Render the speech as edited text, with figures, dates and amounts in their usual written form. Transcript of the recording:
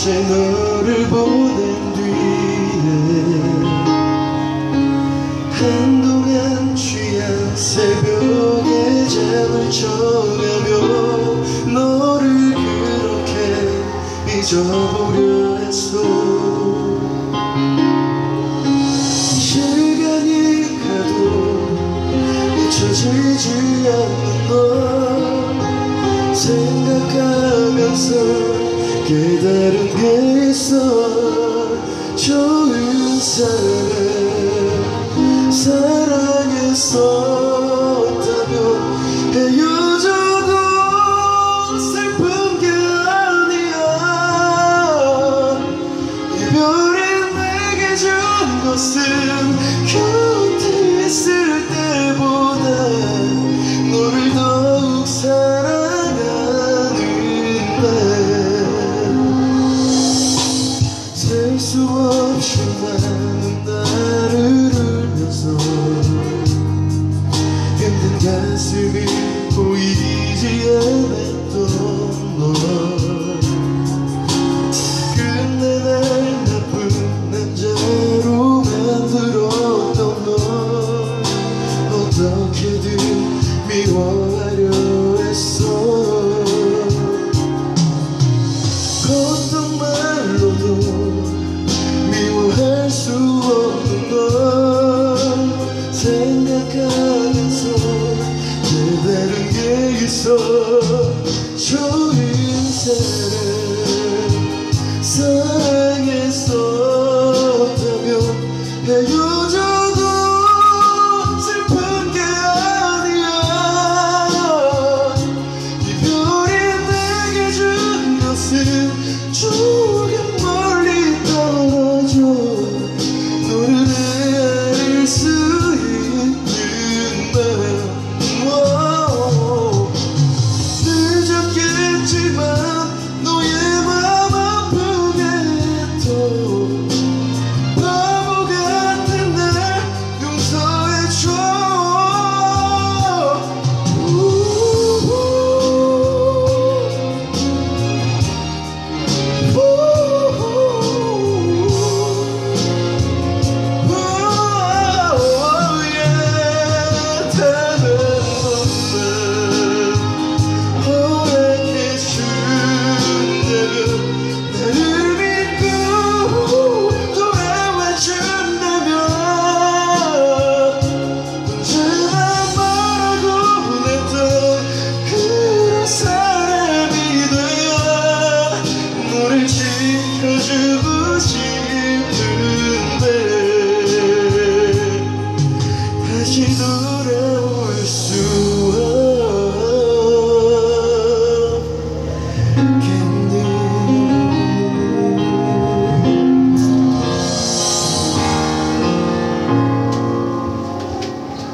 번째 너를 보낸 뒤에 한동안 취한 새벽에 잠을 청하며 너를 그렇게 잊어보려 했어. 시간이 가도 잊혀지지 않는 너 생각하면서 깨달은 게 있어. 좋은 사람을 사랑했었다면 헤어져도 슬픈 게 아니야. 이별이 내게 준 것은 곁에 있을 때보다 너를 더욱 사랑하는데 셀 수 없이 많은 나를 울면서 힘든 가슴이 보이지 않았던 너 끝내 날 나쁜 남자로 만들었던 너 어떻게든 미워하려 했어. 어떤 말로도 미워할 수 없는 너 생각하면서 깨달은 게 있어. 좋은 사람 사랑했었다면 헤어져도 슬픈 게 아니야. 이별이 내게 준 것은 조금 멀리 떨어져 너를 헤아릴 수 있는 날. 늦었겠지만 너의 맘 아프게 했던 바보 같은 날 용서해줘. 지켜주고 싶어.